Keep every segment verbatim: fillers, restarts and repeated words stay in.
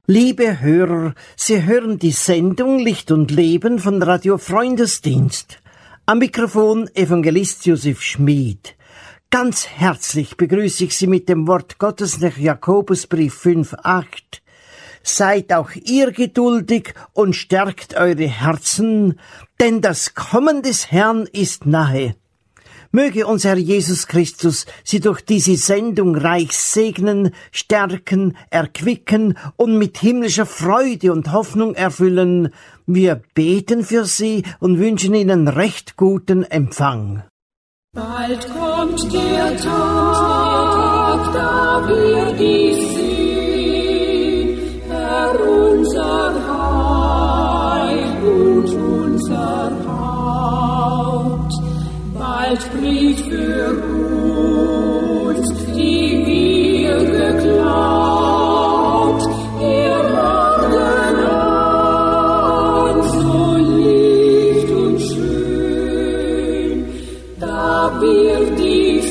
Liebe Hörer, Sie hören die Sendung Licht und Leben von Radio Freundesdienst. Am Mikrofon Evangelist Josef Schmid. Ganz herzlich begrüße ich Sie mit dem Wort Gottes nach Jakobusbrief fünf acht. Seid auch ihr geduldig und stärkt eure Herzen, denn das Kommen des Herrn ist nahe. Möge unser Herr Jesus Christus Sie durch diese Sendung reich segnen, stärken, erquicken und mit himmlischer Freude und Hoffnung erfüllen. Wir beten für Sie und wünschen Ihnen recht guten Empfang. Bald kommt der Tag, da wir dich sehen, Herr unser Heil und unser Haupt. Bald bricht für uns, die wir geglaubt, ihr Morgen an, so licht und schön, da wir dich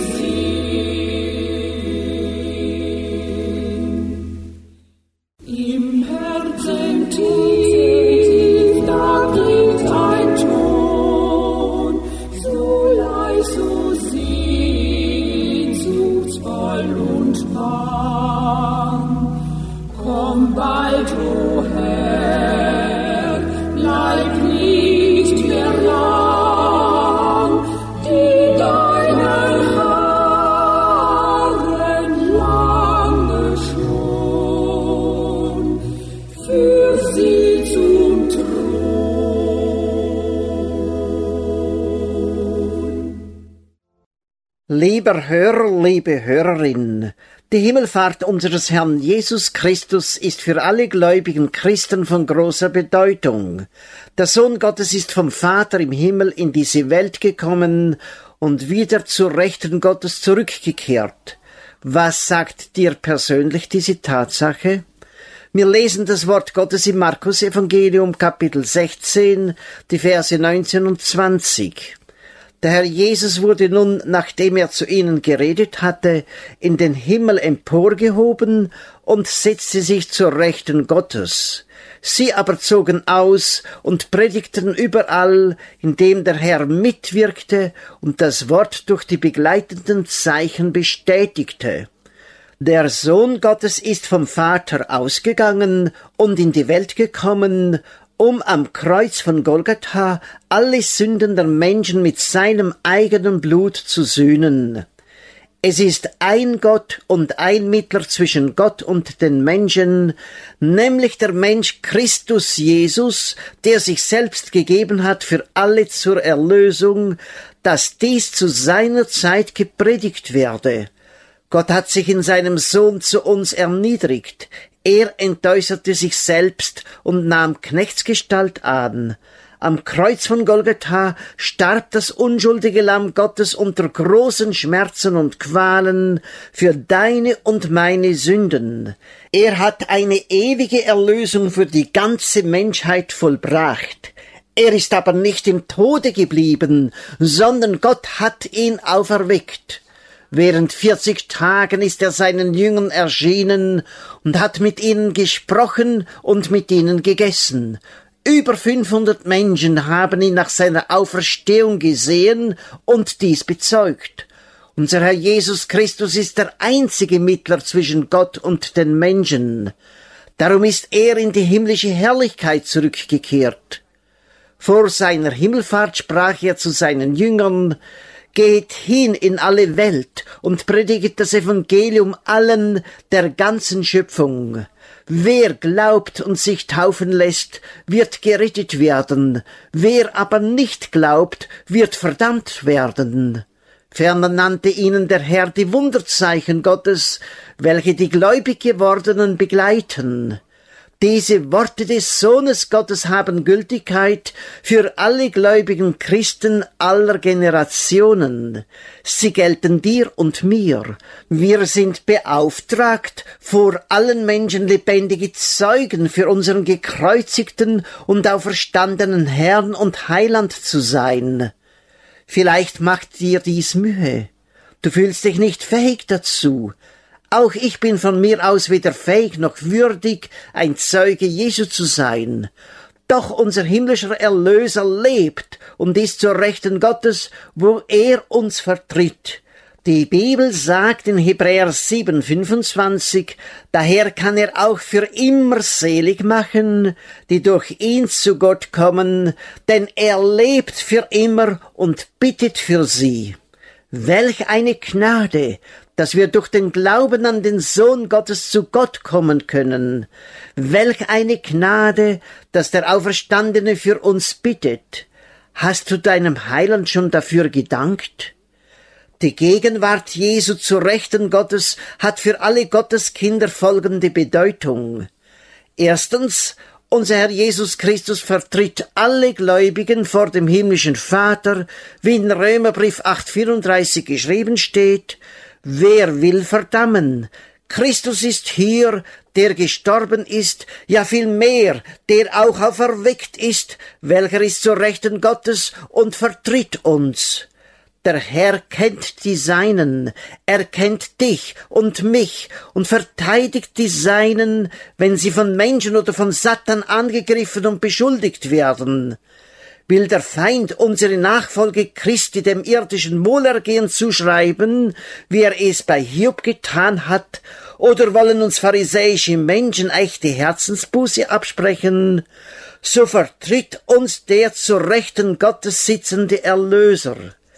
sehen. Im Herzen tief, da klingt ein Ton, so leis, so sehnsuchtsvoll und bang. Komm bald, o Herr, bleib nicht mehr lang, die deinen Haaren lange schon für sie zum Thron. Lieber Hörer, liebe Hörerin, die Himmelfahrt unseres Herrn Jesus Christus ist für alle gläubigen Christen von großer Bedeutung. Der Sohn Gottes ist vom Vater im Himmel in diese Welt gekommen und wieder zur Rechten Gottes zurückgekehrt. Was sagt dir persönlich diese Tatsache? Wir lesen das Wort Gottes im Markus-Evangelium, Kapitel sechzehn, die Verse neunzehn und zwanzig. Der Herr Jesus wurde nun, nachdem er zu ihnen geredet hatte, in den Himmel emporgehoben und setzte sich zur Rechten Gottes. Sie aber zogen aus und predigten überall, indem der Herr mitwirkte und das Wort durch die begleitenden Zeichen bestätigte. Der Sohn Gottes ist vom Vater ausgegangen und in die Welt gekommen, um am Kreuz von Golgatha alle Sünden der Menschen mit seinem eigenen Blut zu sühnen. Es ist ein Gott und ein Mittler zwischen Gott und den Menschen, nämlich der Mensch Christus Jesus, der sich selbst gegeben hat für alle zur Erlösung, dass dies zu seiner Zeit gepredigt werde. Gott hat sich in seinem Sohn zu uns erniedrigt. Er entäußerte sich selbst und nahm Knechtsgestalt an. Am Kreuz von Golgatha starb das unschuldige Lamm Gottes unter großen Schmerzen und Qualen für deine und meine Sünden. Er hat eine ewige Erlösung für die ganze Menschheit vollbracht. Er ist aber nicht im Tode geblieben, sondern Gott hat ihn auferweckt. Während vierzig Tagen ist er seinen Jüngern erschienen und hat mit ihnen gesprochen und mit ihnen gegessen. Über fünfhundert Menschen haben ihn nach seiner Auferstehung gesehen und dies bezeugt. Unser Herr Jesus Christus ist der einzige Mittler zwischen Gott und den Menschen. Darum ist er in die himmlische Herrlichkeit zurückgekehrt. Vor seiner Himmelfahrt sprach er zu seinen Jüngern: Geht hin in alle Welt und prediget das Evangelium allen der ganzen Schöpfung. Wer glaubt und sich taufen lässt, wird gerettet werden. Wer aber nicht glaubt, wird verdammt werden. Ferner nannte ihnen der Herr die Wunderzeichen Gottes, welche die gläubig gewordenen begleiten. Diese Worte des Sohnes Gottes haben Gültigkeit für alle gläubigen Christen aller Generationen. Sie gelten dir und mir. Wir sind beauftragt, vor allen Menschen lebendige Zeugen für unseren gekreuzigten und auferstandenen Herrn und Heiland zu sein. Vielleicht macht dir dies Mühe. Du fühlst dich nicht fähig dazu. Auch ich bin von mir aus weder fähig noch würdig, ein Zeuge Jesu zu sein. Doch unser himmlischer Erlöser lebt und ist zur Rechten Gottes, wo er uns vertritt. Die Bibel sagt in Hebräer sieben fünfundzwanzig, daher kann er auch für immer selig machen, die durch ihn zu Gott kommen, denn er lebt für immer und bittet für sie. Welch eine Gnade, dass wir durch den Glauben an den Sohn Gottes zu Gott kommen können. Welch eine Gnade, dass der Auferstandene für uns bittet. Hast du deinem Heiland schon dafür gedankt? Die Gegenwart Jesu zu Rechten Gottes hat für alle Gotteskinder folgende Bedeutung. Erstens, unser Herr Jesus Christus vertritt alle Gläubigen vor dem himmlischen Vater, wie in Römerbrief acht vierunddreißig geschrieben steht, wer will verdammen? Christus ist hier, der gestorben ist, ja vielmehr, der auch auferweckt ist, welcher ist zur Rechten Gottes und vertritt uns. Der Herr kennt die Seinen, er kennt dich und mich und verteidigt die Seinen, wenn sie von Menschen oder von Satan angegriffen und beschuldigt werden. Will der Feind unsere Nachfolge Christi dem irdischen Wohlergehen zuschreiben, wie er es bei Hiob getan hat, oder wollen uns pharisäische Menschen echte Herzensbuße absprechen, so vertritt uns der zur Rechten Gottes sitzende Erlöser.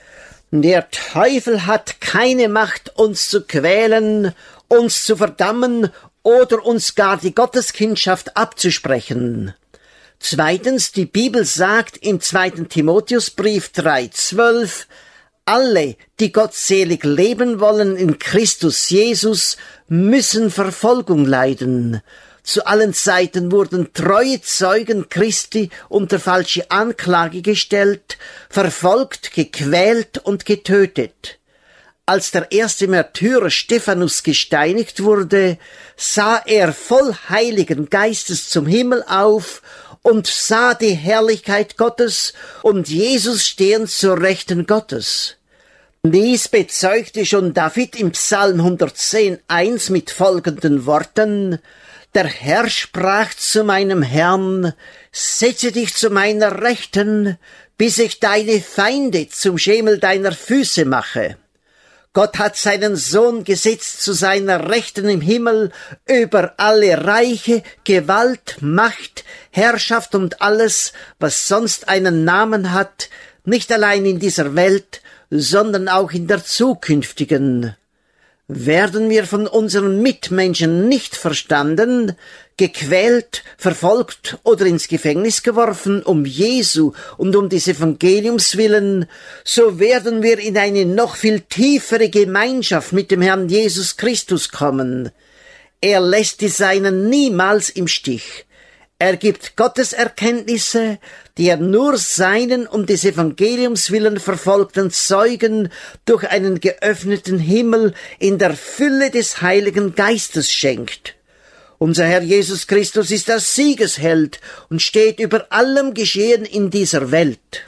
Der Teufel hat keine Macht, uns zu quälen, uns zu verdammen oder uns gar die Gotteskindschaft abzusprechen. Zweitens, die Bibel sagt im zweiten Timotheusbrief drei zwölf, alle, die gottselig leben wollen in Christus Jesus, müssen Verfolgung leiden. Zu allen Zeiten wurden treue Zeugen Christi unter falsche Anklage gestellt, verfolgt, gequält und getötet. Als der erste Märtyrer Stephanus gesteinigt wurde, sah er voll Heiligen Geistes zum Himmel auf und sah die Herrlichkeit Gottes und Jesus stehen zur Rechten Gottes. Dies bezeugte schon David im Psalm hundertzehn eins mit folgenden Worten: Der Herr sprach zu meinem Herrn, setze dich zu meiner Rechten, bis ich deine Feinde zum Schemel deiner Füße mache. Gott hat seinen Sohn gesetzt zu seiner Rechten im Himmel über alle Reiche, Gewalt, Macht, Herrschaft und alles, was sonst einen Namen hat, nicht allein in dieser Welt, sondern auch in der zukünftigen. Werden wir von unseren Mitmenschen nicht verstanden, gequält, verfolgt oder ins Gefängnis geworfen, um Jesu und um des Evangeliums willen, so werden wir in eine noch viel tiefere Gemeinschaft mit dem Herrn Jesus Christus kommen. Er lässt die Seinen niemals im Stich. Er gibt Gottes Erkenntnisse, die er nur seinen um des Evangeliums willen verfolgten Zeugen durch einen geöffneten Himmel in der Fülle des Heiligen Geistes schenkt. Unser Herr Jesus Christus ist der Siegesheld und steht über allem Geschehen in dieser Welt.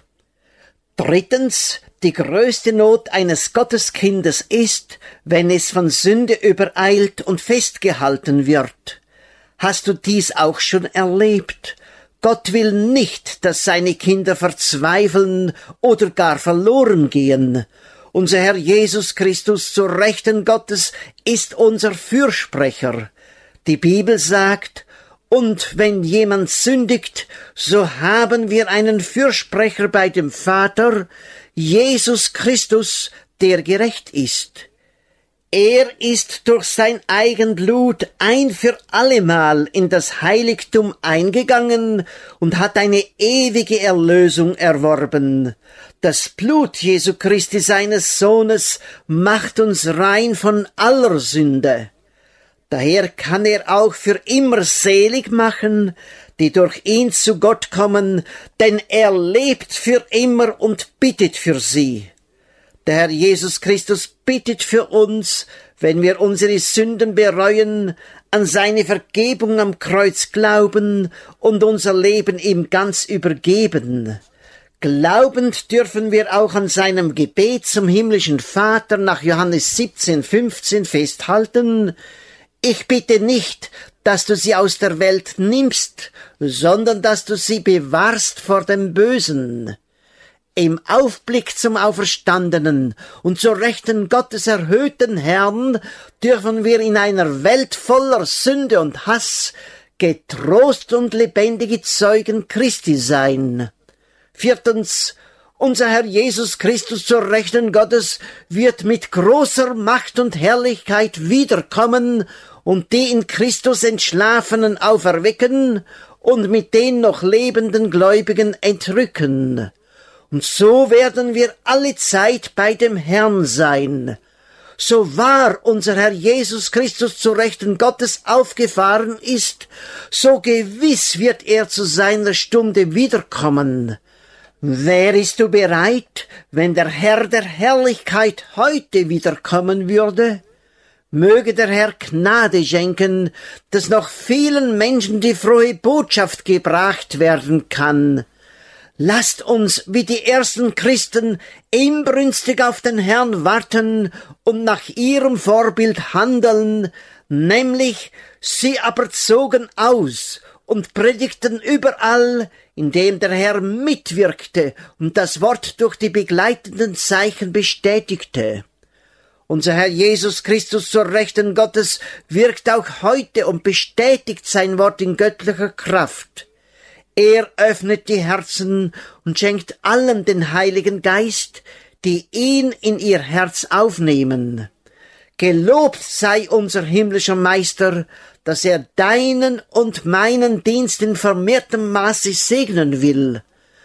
Drittens, die größte Not eines Gotteskindes ist, wenn es von Sünde übereilt und festgehalten wird. Hast du dies auch schon erlebt? Gott will nicht, dass seine Kinder verzweifeln oder gar verloren gehen. Unser Herr Jesus Christus zur Rechten Gottes ist unser Fürsprecher. Die Bibel sagt, und wenn jemand sündigt, so haben wir einen Fürsprecher bei dem Vater, Jesus Christus, der gerecht ist. Er ist durch sein Eigenblut ein für allemal in das Heiligtum eingegangen und hat eine ewige Erlösung erworben. Das Blut Jesu Christi, seines Sohnes, macht uns rein von aller Sünde. Daher kann er auch für immer selig machen, die durch ihn zu Gott kommen, denn er lebt für immer und bittet für sie. Der Herr Jesus Christus bittet für uns, wenn wir unsere Sünden bereuen, an seine Vergebung am Kreuz glauben und unser Leben ihm ganz übergeben. Glaubend dürfen wir auch an seinem Gebet zum himmlischen Vater nach Johannes siebzehn, fünfzehn festhalten: Ich bitte nicht, dass du sie aus der Welt nimmst, sondern dass du sie bewahrst vor dem Bösen. Im Aufblick zum Auferstandenen und zur Rechten Gottes erhöhten Herrn dürfen wir in einer Welt voller Sünde und Hass getrost und lebendige Zeugen Christi sein. Viertens, unser Herr Jesus Christus zur Rechten Gottes wird mit großer Macht und Herrlichkeit wiederkommen und die in Christus Entschlafenen auferwecken und mit den noch lebenden Gläubigen entrücken. Und so werden wir alle Zeit bei dem Herrn sein. So wahr unser Herr Jesus Christus zu Rechten Gottes aufgefahren ist, so gewiss wird er zu seiner Stunde wiederkommen. Wärest du bereit, wenn der Herr der Herrlichkeit heute wiederkommen würde? Möge der Herr Gnade schenken, dass noch vielen Menschen die frohe Botschaft gebracht werden kann. Lasst uns, wie die ersten Christen, inbrünstig auf den Herrn warten und nach ihrem Vorbild handeln, nämlich sie aber zogen aus und predigten überall, indem der Herr mitwirkte und das Wort durch die begleitenden Zeichen bestätigte. Unser Herr Jesus Christus zur Rechten Gottes wirkt auch heute und bestätigt sein Wort in göttlicher Kraft. Er öffnet die Herzen und schenkt allen den Heiligen Geist, die ihn in ihr Herz aufnehmen. Gelobt sei unser himmlischer Meister, dass er deinen und meinen Dienst in vermehrtem Maße segnen will.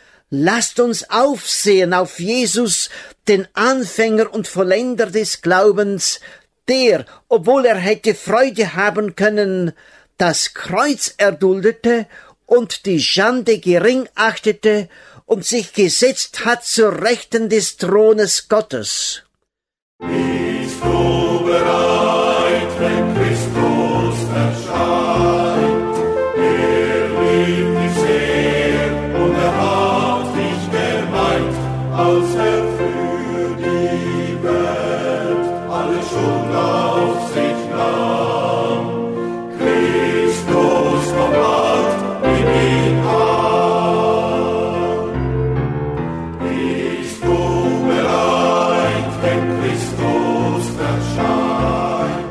Lasst uns aufsehen auf Jesus, den Anfänger und Vollender des Glaubens, der, obwohl er hätte Freude haben können, das Kreuz erduldete und die Schande gering achtete und sich gesetzt hat zur Rechten des Thrones Gottes. Bist du bereit, wenn Christus erscheint? Er liebt dich sehr und er hat dich gemeint, als er für die Welt alle Schuld auf sich nahm. Christus kommt bald, nimm ihn an. Bist du bereit, wenn Christus erscheint?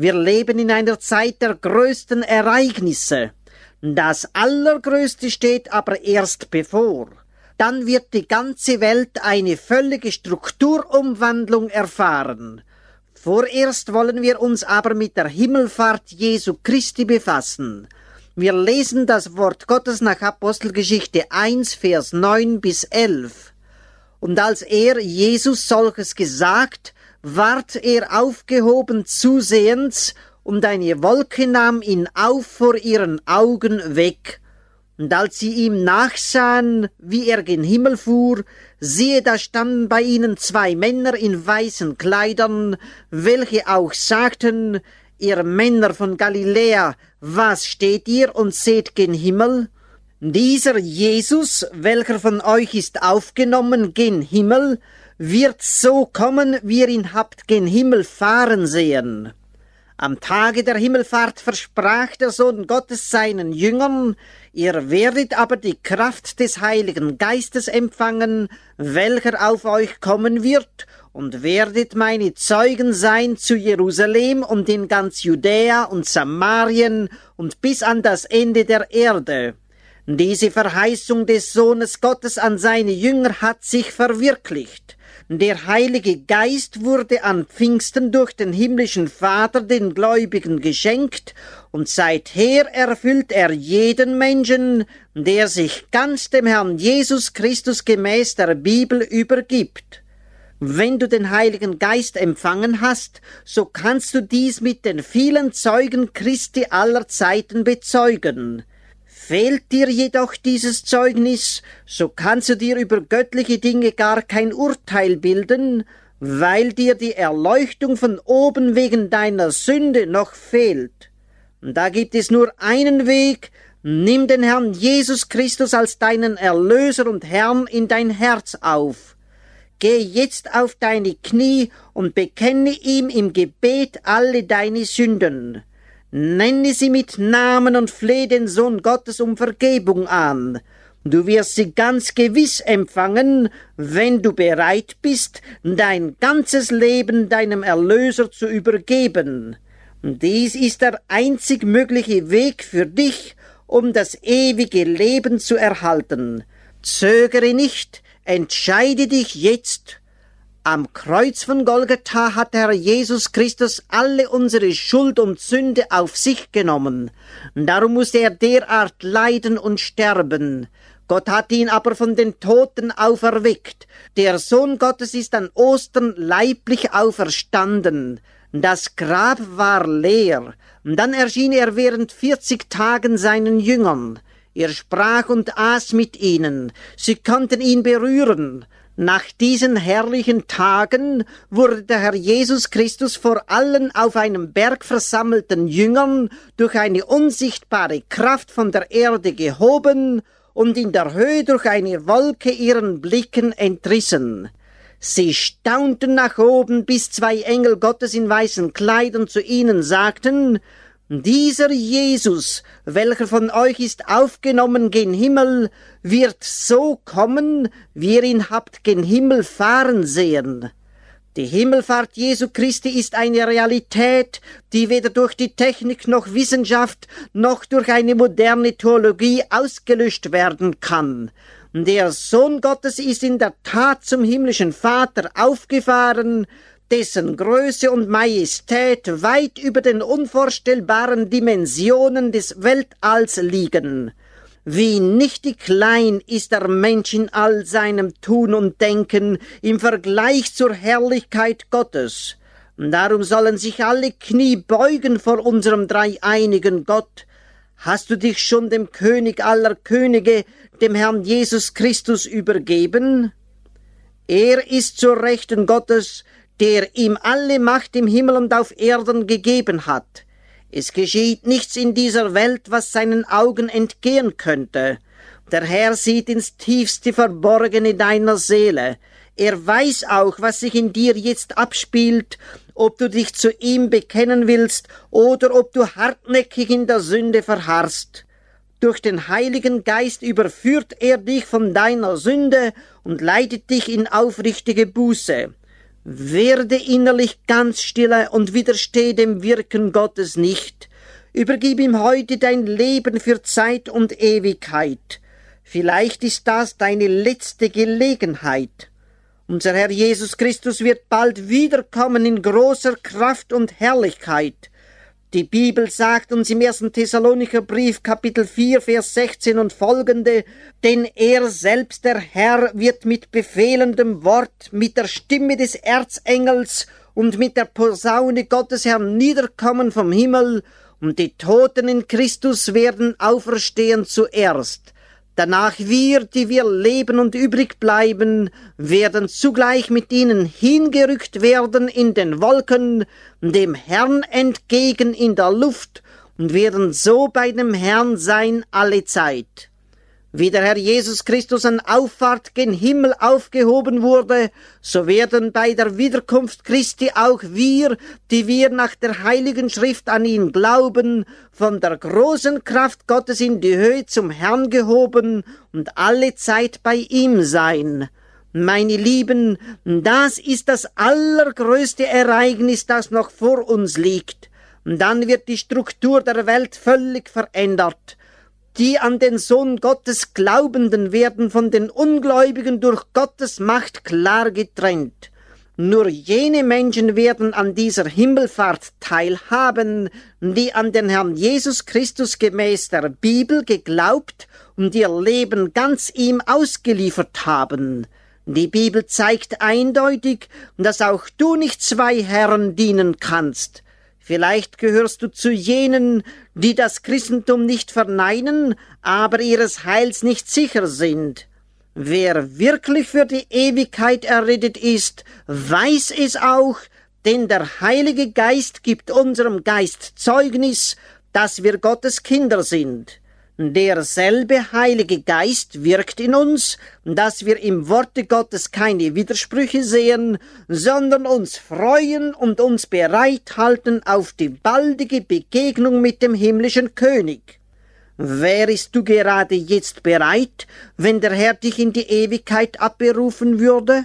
Wir leben in einer Zeit der größten Ereignisse. Das Allergrößte steht aber erst bevor. Dann wird die ganze Welt eine völlige Strukturumwandlung erfahren. Vorerst wollen wir uns aber mit der Himmelfahrt Jesu Christi befassen. Wir lesen das Wort Gottes nach Apostelgeschichte eins, Vers neun bis elf. Und als er, Jesus, solches gesagt, ward er aufgehoben zusehends, und eine Wolke nahm ihn auf vor ihren Augen weg. Und als sie ihm nachsahen, wie er gen Himmel fuhr, siehe, da standen bei ihnen zwei Männer in weißen Kleidern, welche auch sagten, ihr Männer von Galiläa, was steht ihr und seht gen Himmel? Dieser Jesus, welcher von euch ist aufgenommen gen Himmel, wird so kommen, wie ihr ihn habt gen Himmel fahren sehen. Am Tage der Himmelfahrt versprach der Sohn Gottes seinen Jüngern, ihr werdet aber die Kraft des Heiligen Geistes empfangen, welcher auf euch kommen wird, und werdet meine Zeugen sein zu Jerusalem und in ganz Judäa und Samarien und bis an das Ende der Erde. Diese Verheißung des Sohnes Gottes an seine Jünger hat sich verwirklicht. Der Heilige Geist wurde an Pfingsten durch den himmlischen Vater den Gläubigen geschenkt, und seither erfüllt er jeden Menschen, der sich ganz dem Herrn Jesus Christus gemäß der Bibel übergibt. Wenn du den Heiligen Geist empfangen hast, so kannst du dies mit den vielen Zeugen Christi aller Zeiten bezeugen. Fehlt dir jedoch dieses Zeugnis, so kannst du dir über göttliche Dinge gar kein Urteil bilden, weil dir die Erleuchtung von oben wegen deiner Sünde noch fehlt. Da gibt es nur einen Weg: nimm den Herrn Jesus Christus als deinen Erlöser und Herrn in dein Herz auf. Geh jetzt auf deine Knie und bekenne ihm im Gebet alle deine Sünden. Nenne sie mit Namen und flehe den Sohn Gottes um Vergebung an. Du wirst sie ganz gewiss empfangen, wenn du bereit bist, dein ganzes Leben deinem Erlöser zu übergeben. Dies ist der einzig mögliche Weg für dich, um das ewige Leben zu erhalten. Zögere nicht, entscheide dich jetzt. Am Kreuz von Golgatha hat Herr Jesus Christus alle unsere Schuld und Sünde auf sich genommen. Darum musste er derart leiden und sterben. Gott hat ihn aber von den Toten auferweckt. Der Sohn Gottes ist an Ostern leiblich auferstanden. Das Grab war leer. Dann erschien er während vierzig Tagen seinen Jüngern. Er sprach und aß mit ihnen. Sie konnten ihn berühren. Nach diesen herrlichen Tagen wurde der Herr Jesus Christus vor allen auf einem Berg versammelten Jüngern durch eine unsichtbare Kraft von der Erde gehoben und in der Höhe durch eine Wolke ihren Blicken entrissen. Sie staunten nach oben, bis zwei Engel Gottes in weißen Kleidern zu ihnen sagten: Dieser Jesus, welcher von euch ist aufgenommen gen Himmel, wird so kommen, wie ihr ihn habt gen Himmel fahren sehen. Die Himmelfahrt Jesu Christi ist eine Realität, die weder durch die Technik noch Wissenschaft noch durch eine moderne Theologie ausgelöscht werden kann. Der Sohn Gottes ist in der Tat zum himmlischen Vater aufgefahren, dessen Größe und Majestät weit über den unvorstellbaren Dimensionen des Weltalls liegen. Wie nichtig klein ist der Mensch in all seinem Tun und Denken im Vergleich zur Herrlichkeit Gottes. Darum sollen sich alle Knie beugen vor unserem dreieinigen Gott. Hast du dich schon dem König aller Könige, dem Herrn Jesus Christus, übergeben? Er ist zur Rechten Gottes, der ihm alle Macht im Himmel und auf Erden gegeben hat. Es geschieht nichts in dieser Welt, was seinen Augen entgehen könnte. Der Herr sieht ins tiefste Verborgene deiner Seele. Er weiß auch, was sich in dir jetzt abspielt, ob du dich zu ihm bekennen willst oder ob du hartnäckig in der Sünde verharrst. Durch den Heiligen Geist überführt er dich von deiner Sünde und leitet dich in aufrichtige Buße. Werde innerlich ganz stille und widerstehe dem Wirken Gottes nicht. Übergib ihm heute dein Leben für Zeit und Ewigkeit. Vielleicht ist das deine letzte Gelegenheit. Unser Herr Jesus Christus wird bald wiederkommen in großer Kraft und Herrlichkeit. Die Bibel sagt uns im ersten Thessalonicher Brief, Kapitel vier, Vers sechzehn und folgende, denn er selbst, der Herr, wird mit befehlendem Wort, mit der Stimme des Erzengels und mit der Posaune Gottes herniederkommen vom Himmel, und die Toten in Christus werden auferstehen zuerst. Danach wir, die wir leben und übrig bleiben, werden zugleich mit ihnen hingerückt werden in den Wolken, dem Herrn entgegen in der Luft, und werden so bei dem Herrn sein alle Zeit. Wie der Herr Jesus Christus an Auffahrt gen Himmel aufgehoben wurde, so werden bei der Wiederkunft Christi auch wir, die wir nach der Heiligen Schrift an ihn glauben, von der großen Kraft Gottes in die Höhe zum Herrn gehoben und alle Zeit bei ihm sein. Meine Lieben, das ist das allergrößte Ereignis, das noch vor uns liegt. Dann wird die Struktur der Welt völlig verändert. Die an den Sohn Gottes Glaubenden werden von den Ungläubigen durch Gottes Macht klar getrennt. Nur jene Menschen werden an dieser Himmelfahrt teilhaben, die an den Herrn Jesus Christus gemäß der Bibel geglaubt und ihr Leben ganz ihm ausgeliefert haben. Die Bibel zeigt eindeutig, dass auch du nicht zwei Herren dienen kannst. Vielleicht gehörst du zu jenen, die das Christentum nicht verneinen, aber ihres Heils nicht sicher sind. Wer wirklich für die Ewigkeit errettet ist, weiß es auch, denn der Heilige Geist gibt unserem Geist Zeugnis, dass wir Gottes Kinder sind. Derselbe Heilige Geist wirkt in uns, dass wir im Worte Gottes keine Widersprüche sehen, sondern uns freuen und uns bereithalten auf die baldige Begegnung mit dem himmlischen König. Wärest du gerade jetzt bereit, wenn der Herr dich in die Ewigkeit abberufen würde?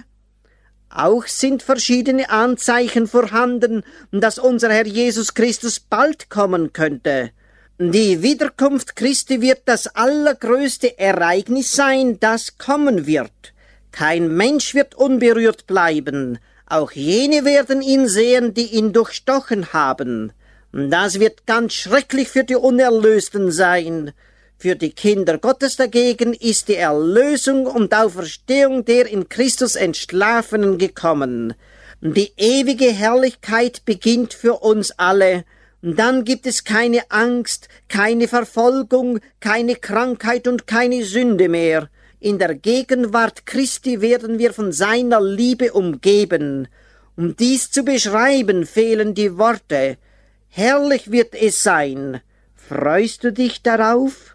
Auch sind verschiedene Anzeichen vorhanden, dass unser Herr Jesus Christus bald kommen könnte. Die Wiederkunft Christi wird das allergrößte Ereignis sein, das kommen wird. Kein Mensch wird unberührt bleiben. Auch jene werden ihn sehen, die ihn durchstochen haben. Das wird ganz schrecklich für die Unerlösten sein. Für die Kinder Gottes dagegen ist die Erlösung und Auferstehung der in Christus Entschlafenen gekommen. Die ewige Herrlichkeit beginnt für uns alle. Dann gibt es keine Angst, keine Verfolgung, keine Krankheit und keine Sünde mehr. In der Gegenwart Christi werden wir von seiner Liebe umgeben. Um dies zu beschreiben, fehlen die Worte. Herrlich wird es sein. Freust du dich darauf?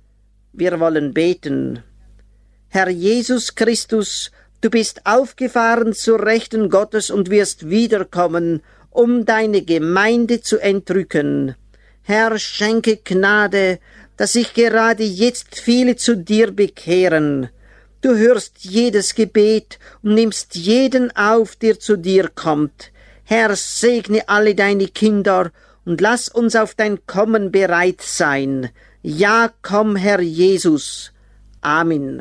Wir wollen beten. Herr Jesus Christus, du bist aufgefahren zur Rechten Gottes und wirst wiederkommen, um deine Gemeinde zu entrücken. Herr, schenke Gnade, dass sich gerade jetzt viele zu dir bekehren. Du hörst jedes Gebet und nimmst jeden auf, der zu dir kommt. Herr, segne alle deine Kinder und lass uns auf dein Kommen bereit sein. Ja, komm, Herr Jesus. Amen.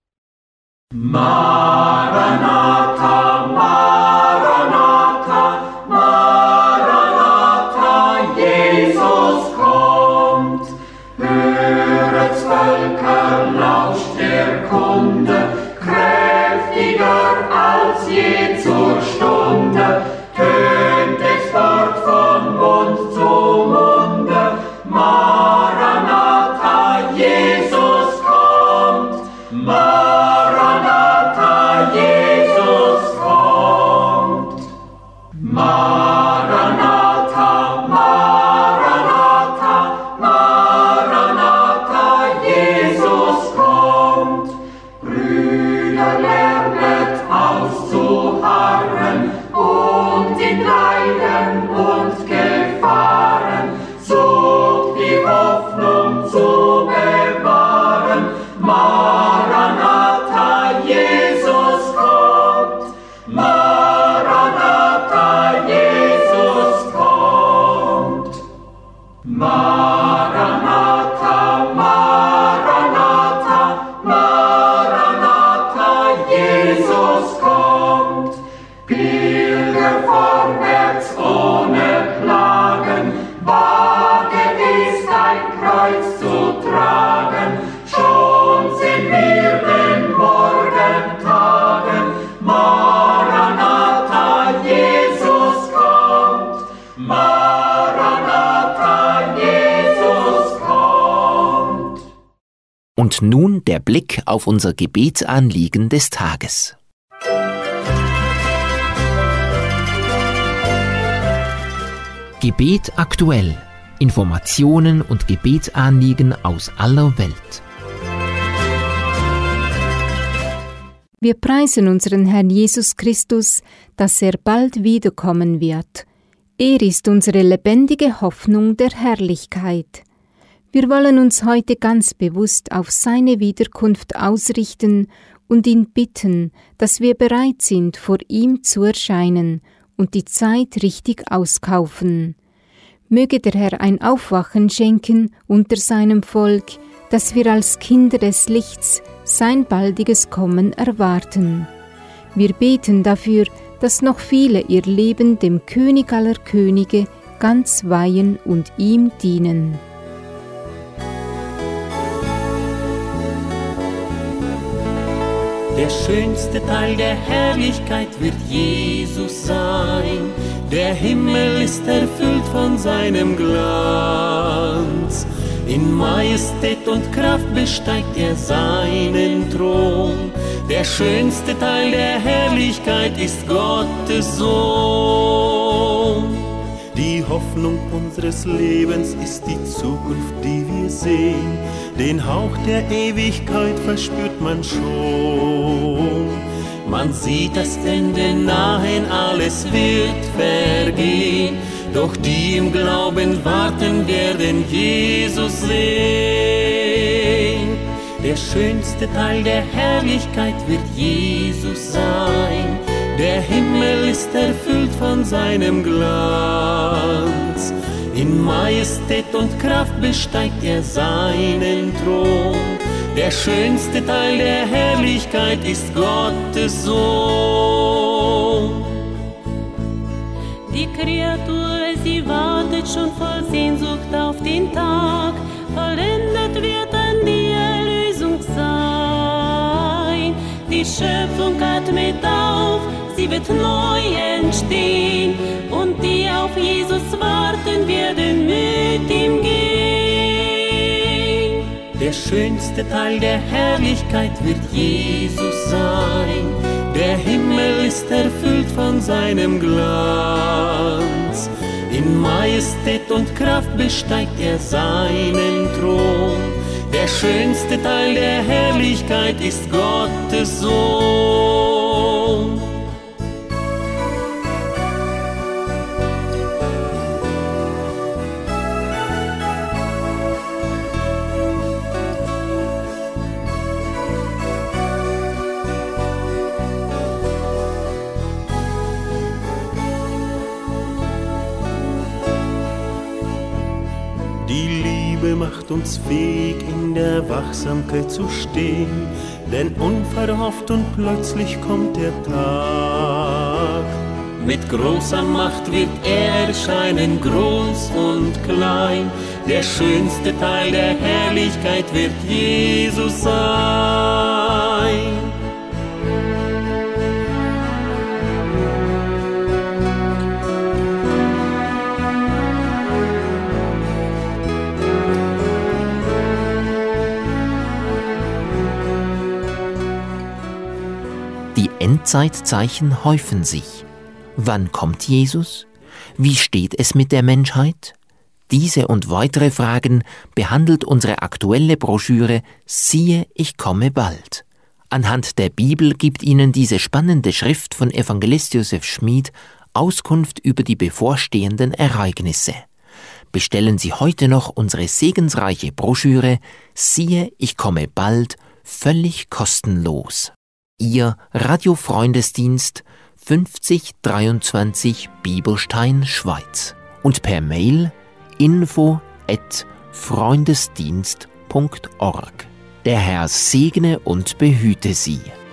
Maranatha, Maranatha, Maranatha, Jesus kommt. Höret's, Völker, lauscht der Kunde, kräftiger als je zur Stunde, tönt es fort von Mund zu Munde. Maranatha, Jesus kommt. Maranatha, Jesus kommt. Maranatha, Maranatha, Maranatha, Jesus kommt. Brüder, lernet auszuharren und in Leiden und Gefahren, sucht die Hoffnung zu bewahren. Maranatha, Jesus kommt. Maranatha, Und nun der Blick auf unser Gebetsanliegen des Tages. Gebet aktuell. Informationen und Gebetsanliegen aus aller Welt. Wir preisen unseren Herrn Jesus Christus, dass er bald wiederkommen wird. Er ist unsere lebendige Hoffnung der Herrlichkeit. Wir wollen uns heute ganz bewusst auf seine Wiederkunft ausrichten und ihn bitten, dass wir bereit sind, vor ihm zu erscheinen und die Zeit richtig auskaufen. Möge der Herr ein Aufwachen schenken unter seinem Volk, dass wir als Kinder des Lichts sein baldiges Kommen erwarten. Wir beten dafür, dass noch viele ihr Leben dem König aller Könige ganz weihen und ihm dienen. Der schönste Teil der Herrlichkeit wird Jesus sein. Der Himmel ist erfüllt von seinem Glanz. In Majestät und Kraft besteigt er seinen Thron. Der schönste Teil der Herrlichkeit ist Gottes Sohn. Die Hoffnung unseres Lebens ist die Zukunft, die wir sehen. Den Hauch der Ewigkeit verspürt man schon. Man sieht das Ende nahe, alles wird vergehen. Doch die im Glauben warten, werden Jesus sehen. Der schönste Teil der Herrlichkeit wird Jesus sein. Der Himmel ist erfüllt von seinem Glanz. In Majestät und Kraft besteigt er seinen Thron. Der schönste Teil der Herrlichkeit ist Gottes Sohn. Die Kreatur, sie wartet schon voll Sehnsucht auf den Tag. Vollendet wird dann die Erlösung sein. Die Schöpfung atmet auf, sie wird neu entstehen. Und die auf Jesus warten, werden mit ihm gehen. Der schönste Teil der Herrlichkeit wird Jesus sein. Der Himmel ist erfüllt von seinem Glanz. In Majestät und Kraft besteigt er seinen Thron. Der schönste Teil der Herrlichkeit ist Gottes Sohn. Macht uns fähig, in der Wachsamkeit zu stehen, denn unverhofft und plötzlich kommt der Tag. Mit großer Macht wird er erscheinen, groß und klein. Der schönste Teil der Herrlichkeit wird Jesus sein. Die Endzeitzeichen häufen sich. Wann kommt Jesus? Wie steht es mit der Menschheit? Diese und weitere Fragen behandelt unsere aktuelle Broschüre »Siehe, ich komme bald«. Anhand der Bibel gibt Ihnen diese spannende Schrift von Evangelist Josef Schmid Auskunft über die bevorstehenden Ereignisse. Bestellen Sie heute noch unsere segensreiche Broschüre »Siehe, ich komme bald«, völlig kostenlos. Ihr Radiofreundesdienst fünfzig dreiundzwanzig Bieberstein, Schweiz und per Mail info at freundesdienst punkt org. Der Herr segne und behüte Sie.